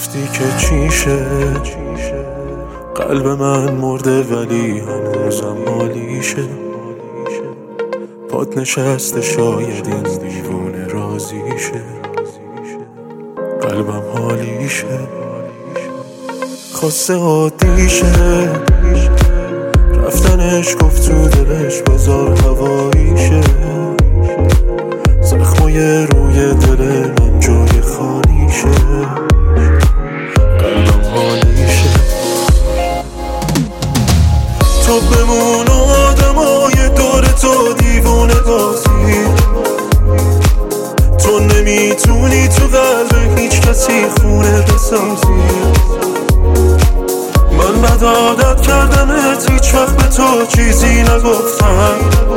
گفتی که چیشه قلب من مرده ولی هنوزم حالیشه. پات نشسته شاید این دیوونه رازیشه. قلبم حالیشه خواسته عادیشه. رفتنش گفت تو دلش بذار هواییشه. زخمای روی دل من جای خالیشه. قلبم حالیشه. تو بمون و آدمای دور تو دیوونه بازی. تو نمیتونی تو قلب هیچ کسی خونه بسازی. من بد عادت کردمت هیچ وقت به تو چیزی نگفتم.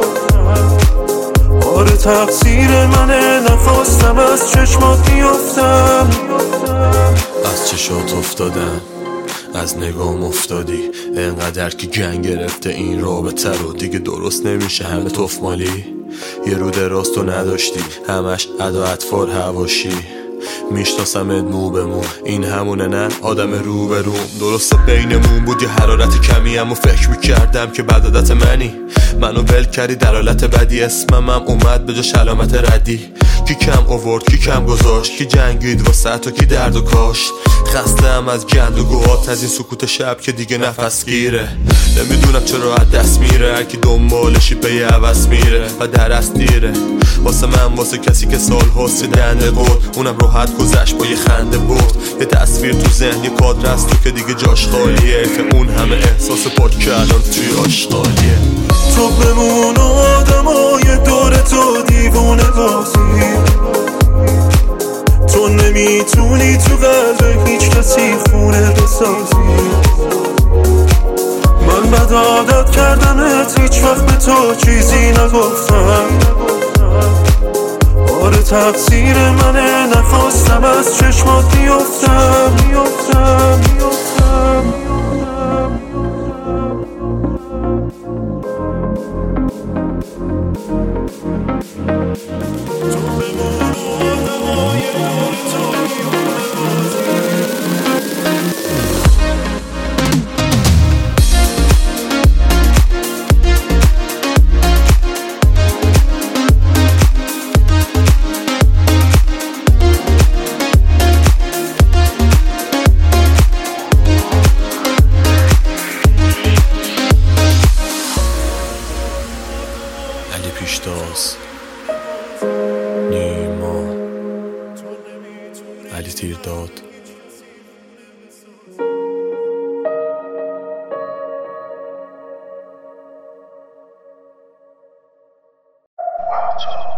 آره تقصیر منه نخواستم از چشمات بیفتم. از چشات افتادم از نگام افتادی. انقدر که گنگ گرفته این رابطه رو دیگه درست نمیشه همه تفمالی. یه رو دراز تو نداشتی همش ادا اطفال هواشی. میشناسمت مو به مو این همونه نه آدم رو به روم. درسته بینمون بود یه حرارت کمی اما فکر میکردم که بد عادت منی. منو ول کردی در حالت بدی اسمم اومد به جاش علامت ردی. کی کم آورد کی کم گذاشت کی جنگید واسه تو کی درد و کاشت. خستم از گند و گوهات از این سکوت شب که دیگه نفس گیره. نمیدونم چرا از دست میره هر کی دنبالشی به یه عوض میره و درست دیره. واسه من واسه کسی که سال هاست دنده بود اونم راحت گذشت با یه خنده برد. یه تصویر تو ذهن یه کادر است تو که دیگه جاش خالیه. که اون همه احساس پاک که الان توی آشغالیه. تو بمون و آدمای دور تو دیوونه بازی. تو نمیتونی تو قلب هیچ کسی خونه بسازی. من بد عادت کردمت هیچ وقت به تو چیزی نگفتم. آره تقصیر منه نخواستم از چشمات بیفتم. علی پیشتاز نیما علی تیرداد.